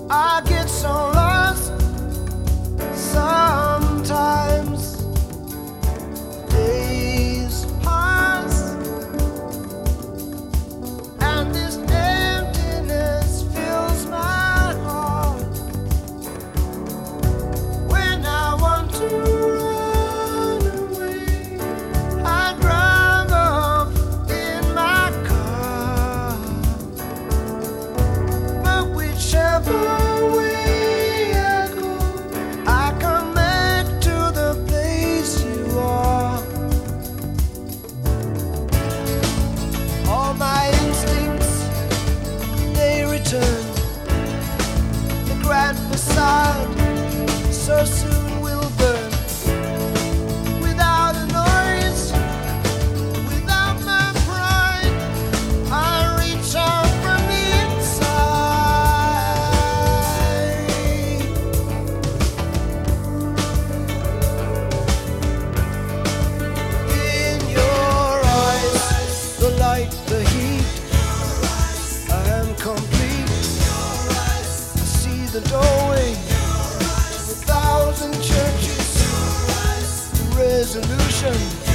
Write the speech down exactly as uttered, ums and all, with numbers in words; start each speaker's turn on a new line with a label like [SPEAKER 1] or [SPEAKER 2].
[SPEAKER 1] I get so lost sometimes. Days pass and this emptiness fills my heart. When I want to run away, I drive off in my car. But whichever way I go, I come back to the place you are. All my instincts, they return. The grand facade so soon will burn. Without a noise, without my pride, I reach out from the inside. In your eyes, the light, the heat, I am complete. I see the doorway to a thousand churches. Resolution